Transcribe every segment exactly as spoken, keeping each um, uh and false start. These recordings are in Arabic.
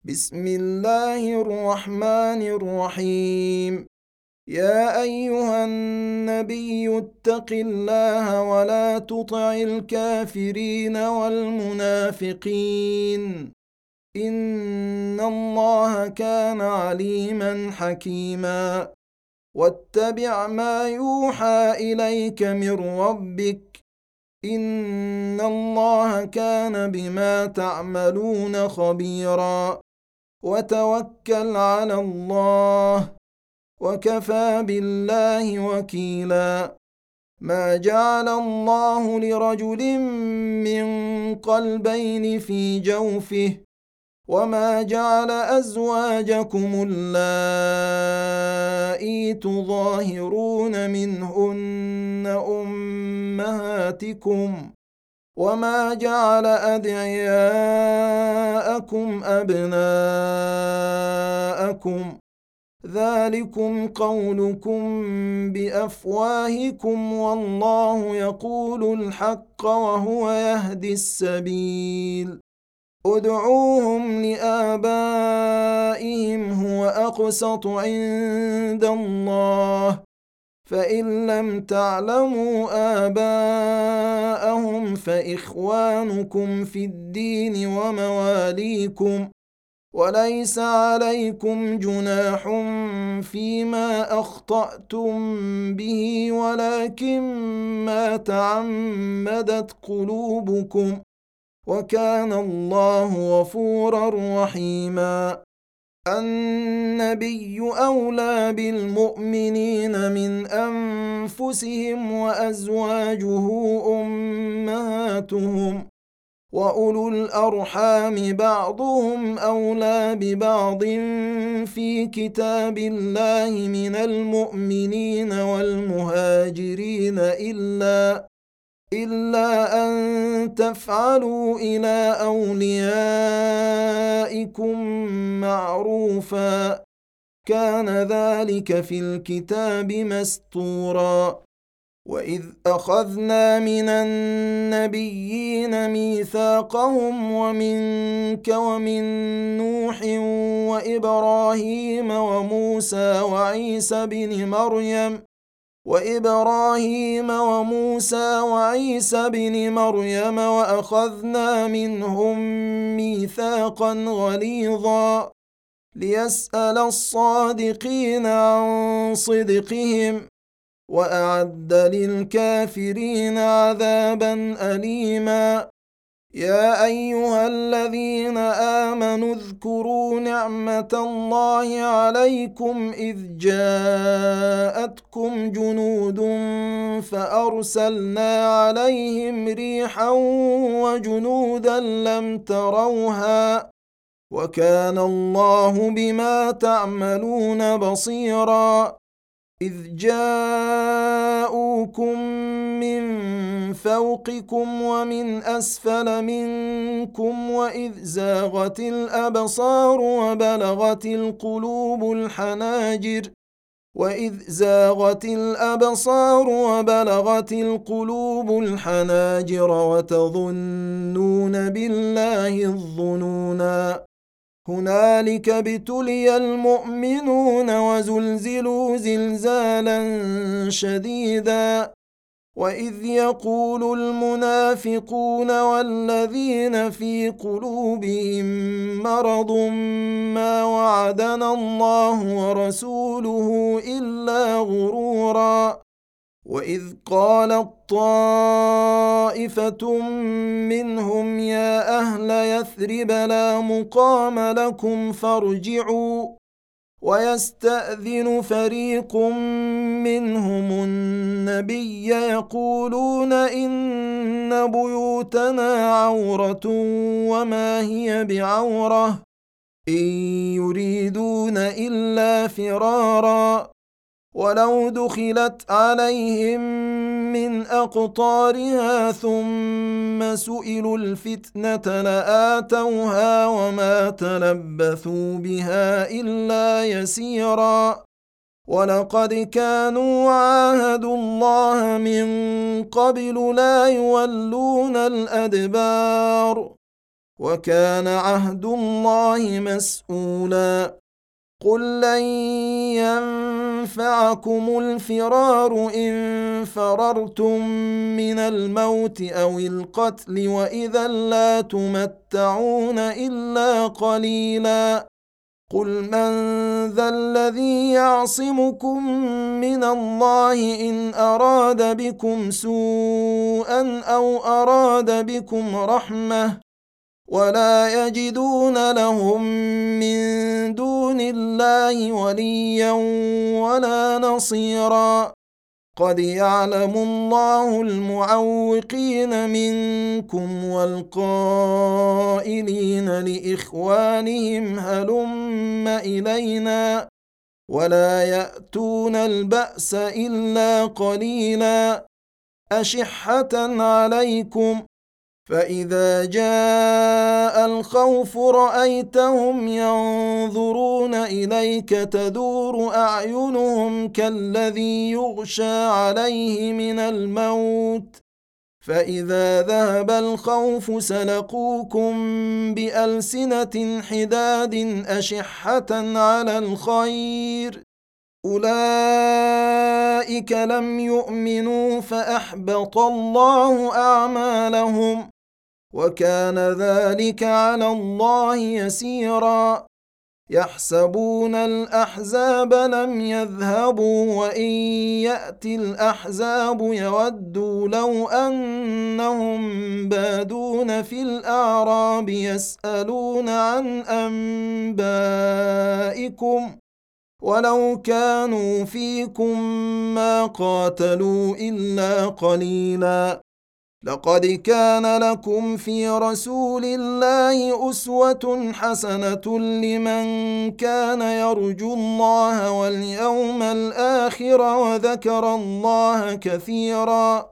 بسم الله الرحمن الرحيم. يا أيها النبي اتق الله ولا تطع الكافرين والمنافقين إن الله كان عليما حكيما. واتبع ما يوحى إليك من ربك إن الله كان بما تعملون خبيرا. وتوكل على الله وكفى بالله وكيلا. ما جعل الله لرجل من قلبين في جوفه وما جعل أزواجكم اللائي تظاهرون منهن أمهاتكم وما جعل أدعياءكم أبناءكم ذلكم قولكم بأفواهكم والله يقول الحق وهو يهدي السبيل. ادعوهم لآبائهم هو أقسط عند الله فإن لم تعلموا آباءهم فإخوانكم في الدين ومواليكم وليس عليكم جناح فيما أخطأتم به ولكن ما تعمدت قلوبكم وكان الله غفورا رحيما. النبي أولى بالمؤمنين من أنفسهم وأزواجه أمهاتهم وأولو الأرحام بعضهم أولى ببعض في كتاب الله من المؤمنين والمهاجرين إلا إلا أن تفعلوا إلى أوليائكم معروفا كان ذلك في الكتاب مسطورا. وإذ أخذنا من النبيين ميثاقهم ومنك ومن نوح وإبراهيم وموسى وعيسى بن مريم وإبراهيم وموسى وعيسى بن مريم وأخذنا منهم ميثاقا غليظا ليسأل الصادقين عن صدقهم وأعد للكافرين عذابا أليما. يا أيها الذين آمنوا اذكروا نعمة الله عليكم إذ جاءتكم جنود فأرسلنا عليهم ريحا وجنودا لم تروها وكان الله بما تعملون بصيرا. إذ جاءوكم من فوقكم ومن أسفل منكم وإذ زاغت الأبصار وبلغت القلوب الحناجر وإذ زاغت الأبصار وبلغت القلوب الحناجر وتظنون بالله الظنونا. هنالك ابتلي المؤمنون وزلزلوا زلزالا شديدا. وإذ يقول المنافقون والذين في قلوبهم مرض ما وعدنا الله ورسوله إلا غرورا. وإذ قالت طائفة منهم يا أهل يثرب لا مقام لكم فارجعوا ويستأذن فريق منهم النبي يقولون إن بيوتنا عورة وما هي بعورة إن يريدون إلا فرارا ولو دخلت عليهم من أقطارها ثم سئلوا الفتنة لآتوها وما تلبثوا بها إلا يسيرا. ولقد كانوا عاهدوا الله من قبل لا يولون الأدبار وكان عهد الله مسؤولا. قل لن ينفعكم الفرار إن فررتم من الموت أو القتل وإذا لا تمتعون إلا قليلا. قل من ذا الذي يعصمكم من الله إن أراد بكم سوءا أو أراد بكم رحمة ولا يجدون لهم من دون الله وليا ولا نصيرا. قد يعلم الله المعوقين منكم والقائلين لإخوانهم هلم إلينا ولا يأتون البأس إلا قليلا أشحة عليكم. فإذا جاء الخوف رأيتهم ينظرون إليك تدور أعينهم كالذي يغشى عليه من الموت فإذا ذهب الخوف سلقوكم بألسنة حداد أشحة على الخير أولئك لم يؤمنوا فأحبط الله أعمالهم وكان ذلك على الله يسيرا. يحسبون الأحزاب لم يذهبوا وإن يأتي الأحزاب يودوا لو أنهم بادون في الأعراب يسألون عن أنبائكم ولو كانوا فيكم ما قاتلوا إلا قليلا. لقد كان لكم في رسول الله أسوة حسنة لمن كان يرجو الله واليوم الآخر وذكر الله كثيرا.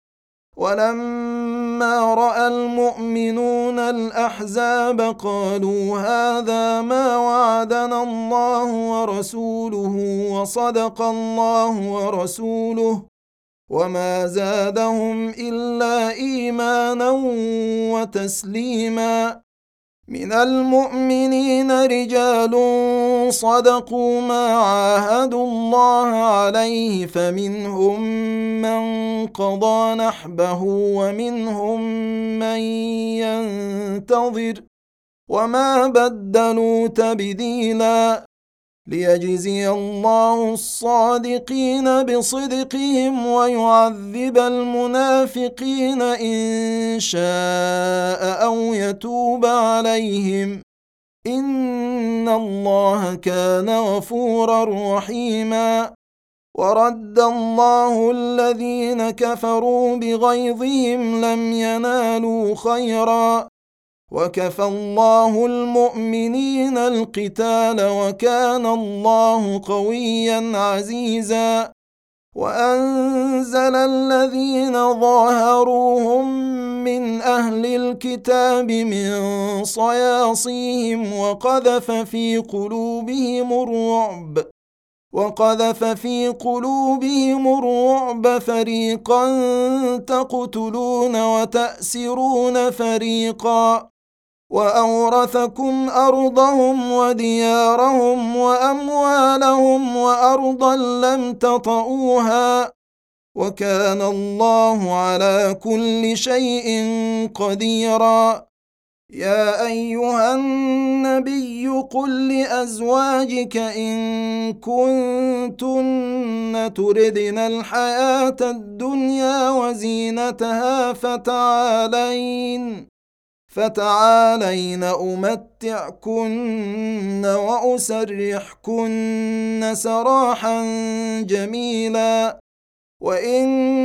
ولما رأى المؤمنون الأحزاب قالوا هذا ما وعدنا الله ورسوله وصدق الله ورسوله وما زادهم إلا إيمانا وتسليما. من المؤمنين رجال صدقوا ما عاهدوا الله عليه فمنهم من قضى نحبه ومنهم من ينتظر وما بدلوا تبديلا. ليجزي الله الصادقين بصدقهم ويعذب المنافقين إن شاء أو يتوب عليهم إن الله كان غفورا رحيما. ورد الله الذين كفروا بغيظهم لم ينالوا خيرا وكفى الله المؤمنين القتال وكان الله قويا عزيزا. وأنزل الذين ظاهروهم من أهل الكتاب من صياصيهم وقذف في قلوبهم الرعب وقذف في قلوبهم الرعب فريقا تقتلون وتأسرون فريقا وأورثكم أرضهم وديارهم وأموالهم وأرضا لم تطئوها وكان الله على كل شيء قديرا. يا أيها النبي قل لأزواجك إن كنتن تردن الحياة الدنيا وزينتها فتعالين فتعالين أمتعكن وأسرحكن سراحا جميلا. وإن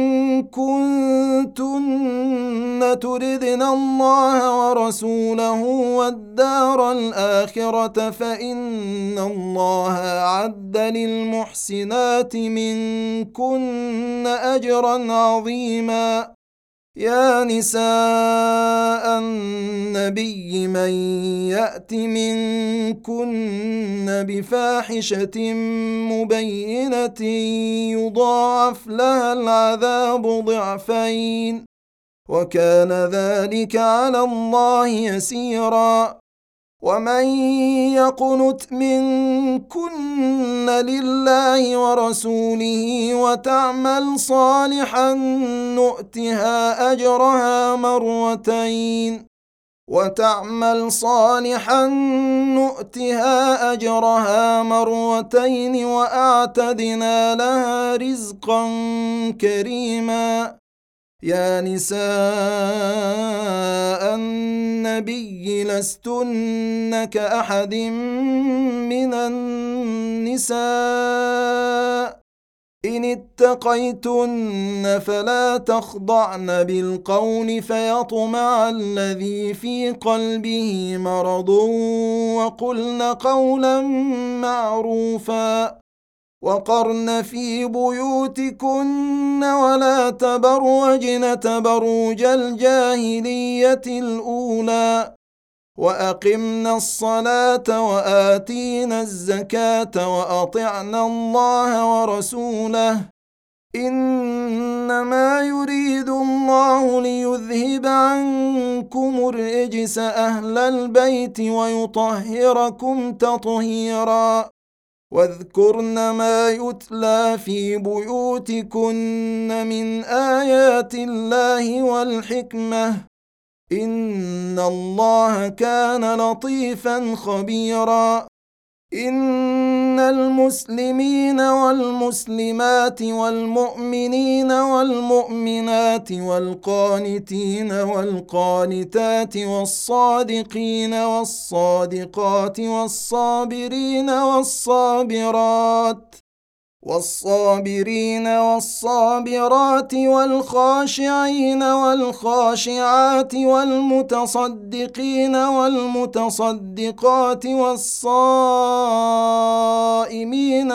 كنتن تردن الله ورسوله والدار الآخرة فإن الله أعد للمحسنات منكن أجرا عظيما. يا نساء النبي من يأت منكن بفاحشة مبينة يضاعف لها العذاب ضعفين وكان ذلك على الله يسيرا. ومن يقنت منكن لله ورسوله وتعمل صالحا نؤتها أجرها مرتين وتعمل صالحا نؤتها أجرها مرتين وأعتدنا لها رزقا كريما. يا نساء النبي لستن كأحد من النساء إن اتقيتن فلا تخضعن بالقول فيطمع الذي في قلبه مرض وقلن قولا معروفا. وقرن في بيوتكن ولا تبرجن تبرج الجاهلية الأولى وأقمنا الصلاة وآتينا الزكاة وأطعنا الله ورسوله إنما يريد الله ليذهب عنكم الرجس أهل البيت ويطهركم تطهيرا. واذكرن ما يتلى في بيوتكن من آيات الله والحكمة إن الله كان لطيفا خبيرا. إن المسلمين والمسلمات والمؤمنين والمؤمنات والقانتين والقانتات والصادقين والصادقات والصابرين والصابرات والصابرين والصابرات والخاشعين والخاشعات والمتصدقين والمتصدقات والصائمين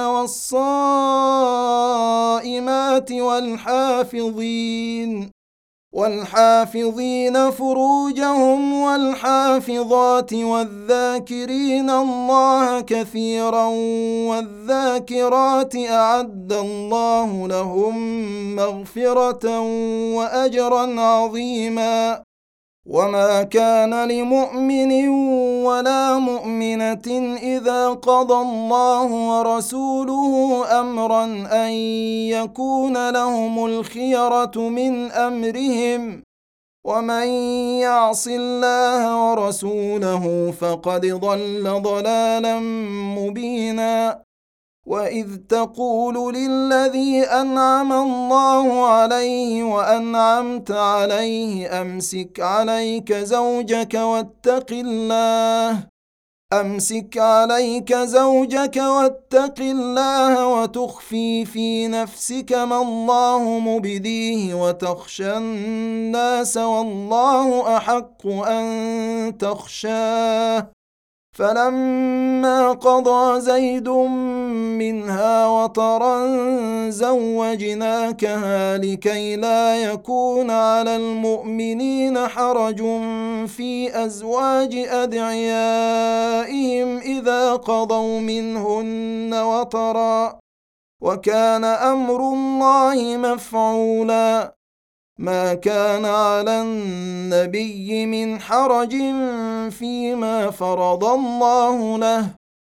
والصائمات والحافظين والحافظين فروجهم والحافظات والذاكرين الله كثيرا والذاكرات أعد الله لهم مغفرة وأجرا عظيما. وما كان لمؤمن ولا مؤمنة إذا قضى الله ورسوله أمرا أن يكون لهم الخيرة من أمرهم ومن يعص الله ورسوله فقد ضل ضلالا مبينا. وإذ تقول للذي أنعم الله عليه وأنعمت عليه أمسك عليك زوجك واتق الله أمسك عليك زوجك واتق الله وتخفي في نفسك ما الله مبديه وتخشى الناس والله أحق أن تخشاه. فلما قضى زيد منها وطرا زوجناكها لكي لا يكون على المؤمنين حرج في أزواج أدعيائهم إذا قضوا منهن وطرا وكان أمر الله مفعولا. ما كان على النبي من حرج فيما فرض الله له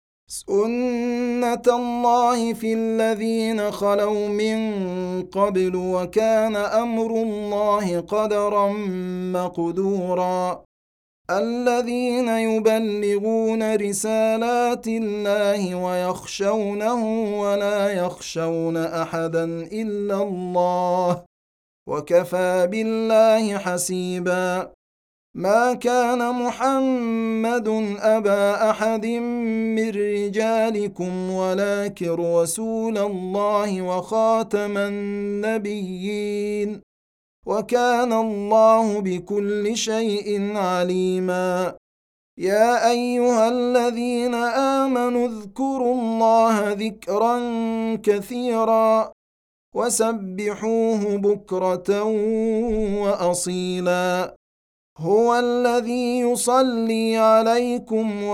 سنة الله في الذين خلوا من قبل وكان أمر الله قدرا مقدورا. الذين يبلغون رسالات الله ويخشونه ولا يخشون أحدا إلا الله وكفى بالله حسيبا. ما كان محمد أبا أحد من رجالكم ولكن رسول الله وخاتم النبيين وكان الله بكل شيء عليما. يا أيها الذين آمنوا اذكروا الله ذكرا كثيرا وسبحوه بكرة وأصيلا. هو الذي يصلي عليكم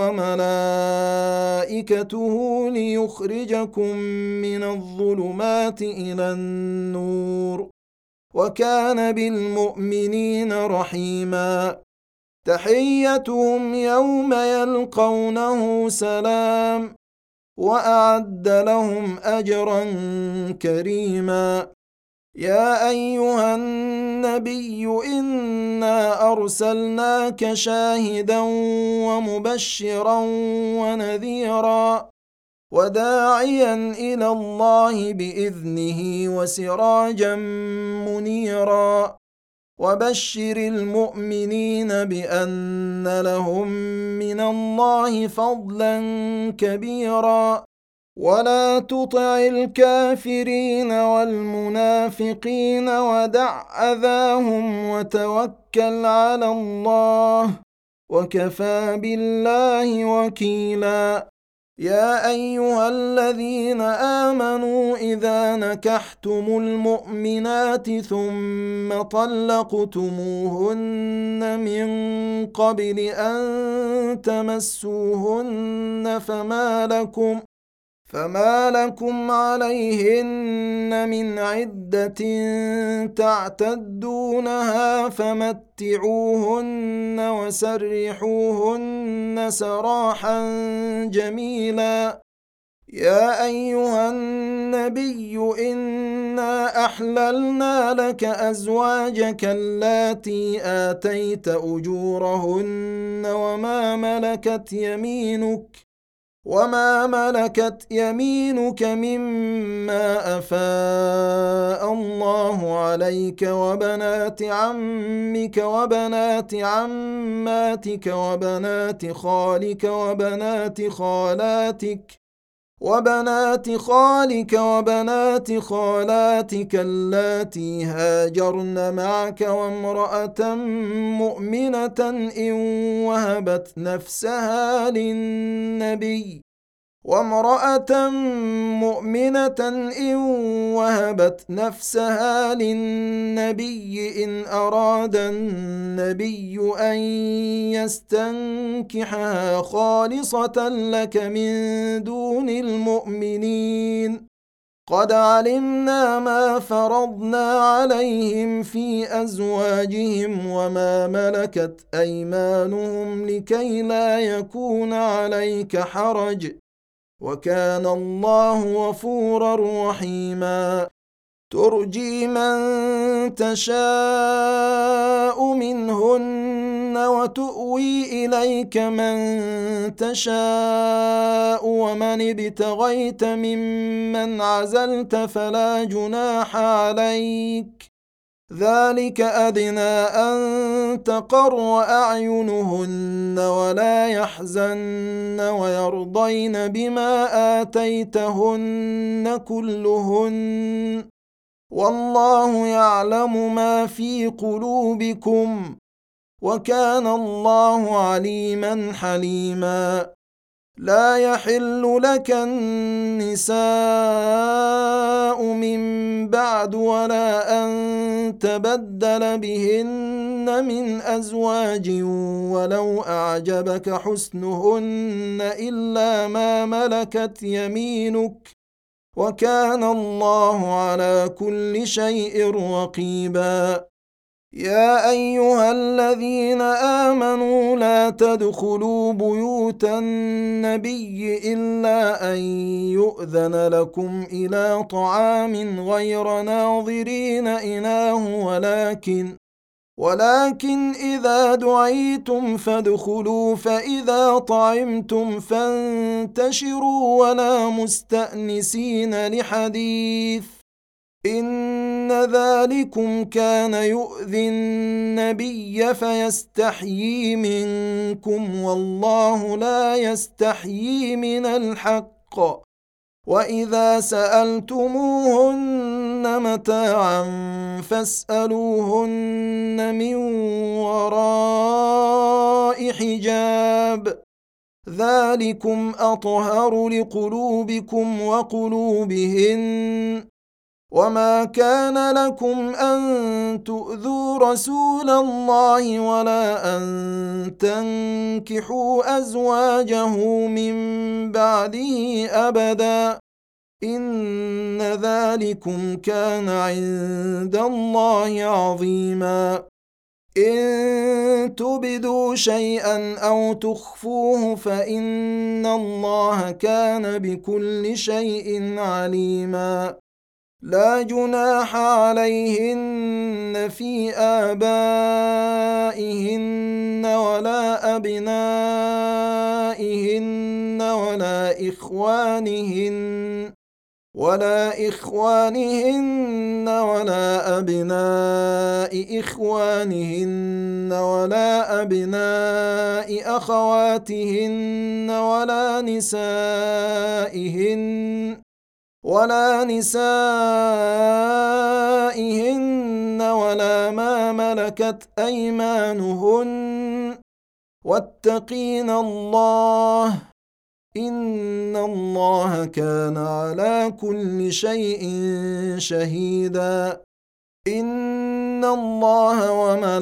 وملائكته ليخرجكم من الظلمات إلى النور وكان بالمؤمنين رحيما. تحيتهم يوم يلقونه سلام، وأعد لهم أجرا كريما. يا أيها النبي إنا أرسلناك شاهدا ومبشرا ونذيرا وداعيا إلى الله بإذنه وسراجا منيرا. وبشر المؤمنين بأن لهم من الله فضلا كبيرا. ولا تطع الكافرين والمنافقين ودع أذاهم وتوكل على الله، وكفى بالله وكيلا. يا أيها الذين آمنوا إذا نكحتم المؤمنات ثم طلقتموهن من قبل أن تمسوهن فما لكم فما لكم عليهن من عدة تعتدونها فمتعوهن وسرحوهن سراحا جميلا. يا أيها النبي إنا أحللنا لك أزواجك اللاتي آتيت أجورهن وما ملكت يمينك وما ملكت يمينك مما أفاء الله عليك وبنات عمك وبنات عماتك وبنات خالك وبنات خالاتك وبنات خالك وبنات خالاتك اللاتي هاجرن معك وامرأة مؤمنة إن وهبت نفسها للنبي وامرأة مؤمنة إن وهبت نفسها للنبي إن أراد النبي أن يستنكحها خالصة لك من دون المؤمنين. قد علمنا ما فرضنا عليهم في أزواجهم وما ملكت أيمانهم لكي لا يكون عليك حرج، وكان الله غفورا رحيما. ترجي من تشاء منهن وتؤوي إليك من تشاء ومن ابتغيت ممن عزلت فلا جناح عليك، ذلك أدنى أن تقر أعينهن ولا يحزن ويرضين بما آتيتهن كلهن، والله يعلم ما في قلوبكم، وكان الله عليما حليما. لا يحل لك النساء من بعد ولا أن تبدل بهن من أزواج ولو أعجبك حسنهن إلا ما ملكت يمينك، وكان الله على كل شيء رقيبا. يا أيها الذين آمنوا لا تدخلوا بيوت النبي إلا أن يؤذن لكم إلى طعام غير ناظرين إناه ولكن ولكن إذا دعيتم فادخلوا فإذا طعمتم فانتشروا ولا مستأنسين لحديث، إن ذلكم كان يؤذي النبي فيستحيي منكم والله لا يستحيي من الحق. وإذا سألتموهن متاعا فاسألوهن من وراء حجاب، ذلكم أطهر لقلوبكم وقلوبهن. وما كان لكم أن تؤذوا رسول الله ولا أن تنكحوا أزواجه من بعده أبدا، إن ذلكم كان عند الله عظيما. إن تبدوا شيئا أو تخفوه فإن الله كان بكل شيء عليما. لا جناح عليهن في آبائهن ولا أبنائهن ولا إخوانهن ولا إخوانهن ولا أبناء إخوانهن ولا أبناء أخواتهن ولا نسائهن ولا نسائهن ولا ما ملكت أيمانهن واتقين الله إن الله كان على كل شيء شهيدا. إن الله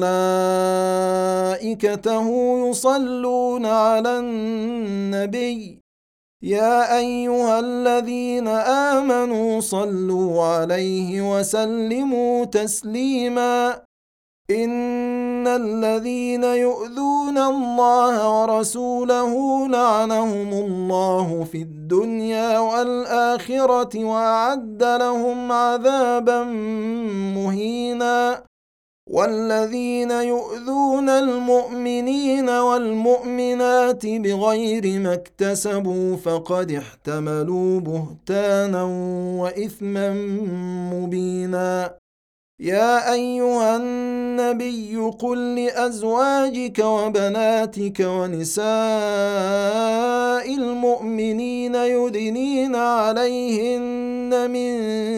وملائكته يصلون على النبي يا أيها الذين آمنوا صلوا عليه وسلموا تسليما. إن الذين يؤذون الله ورسوله لعنهم الله في الدنيا والآخرة وأعد لهم عذابا مهينا. والذين يؤذون المؤمنين والمؤمنات بغير ما اكتسبوا فقد احتملوا بهتانا وإثما مبينا. يا أيها النبي قل لأزواجك وبناتك ونساء المؤمنين يدنين عليهن من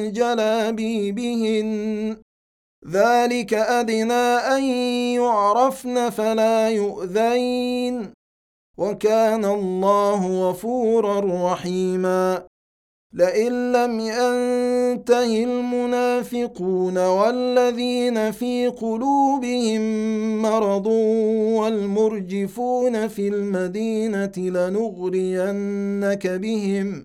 جلابيبهن ذلك أدنى أن يعرفن فلا يؤذين وكان الله غفورا رحيما. لئن لم ينته المنافقون والذين في قلوبهم مرض والمرجفون في المدينة لنغرينك بهم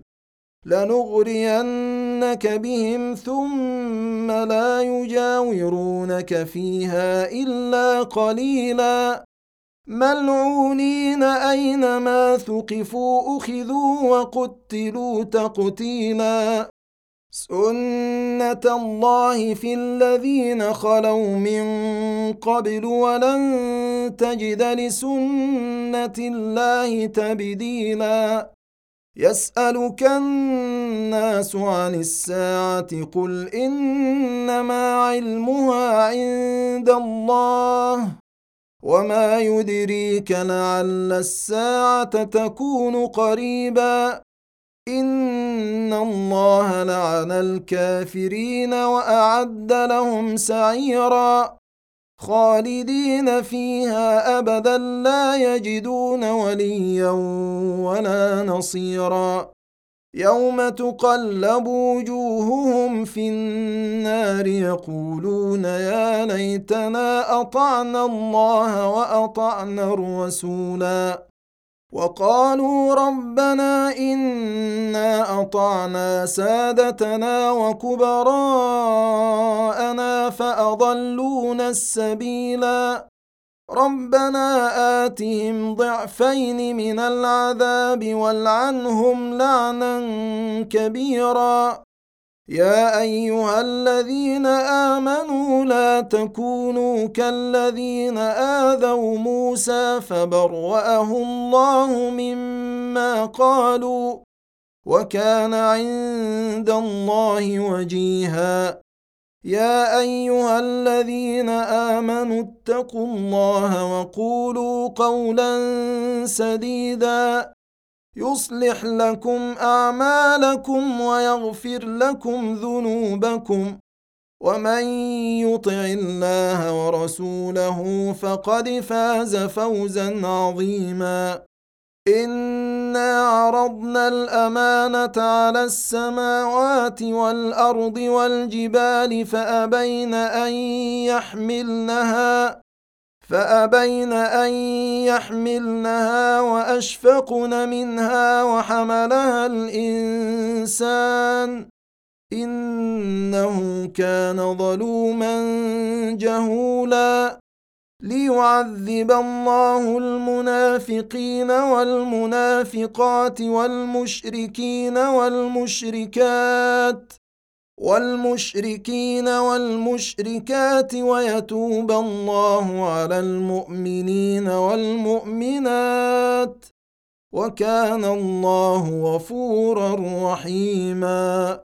لنغرينك بهم ثم لا يجاورونك فيها إلا قليلا ملعونين أينما ثقفوا أخذوا وقتلوا تقتيلا. سنة الله في الذين خلوا من قبل ولن تجد لسنة الله تبديلا. يسألك الناس عن الساعة قل إنما علمها عند الله وما يدريك لعل الساعة تكون قريبا. إن الله لعن الكافرين وأعد لهم سعيرا خالدين فيها أبدا لا يجدون وليا ولا نصيرا. يوم تقلب وجوههم في النار يقولون يا ليتنا أطعنا الله وأطعنا الرسولا وقالوا ربنا إنا أطعنا سادتنا وكبراءنا فأضلونا السبيلا ربنا آتهم ضعفين من العذاب والعنهم لعنا كبيرا. يا أيها الذين آمنوا لا تكونوا كالذين آذوا موسى فبرأه الله مما قالوا وكان عند الله وجيها. يا أيها الذين آمنوا اتقوا الله وقولوا قولا سديدا يصلح لكم أعمالكم ويغفر لكم ذنوبكم ومن يطع الله ورسوله فقد فاز فوزا عظيما. إنا عرضنا الأمانة على السماوات والأرض والجبال فأبين أن يحملنها فأبين أن يحملنها وأشفقن منها وحملها الإنسان إنه كان ظلوما جهولا ليعذب الله المنافقين والمنافقات والمشركين والمشركات والمشركين والمشركات ويتوب الله على المؤمنين والمؤمنات وكان الله غفورا رحيما.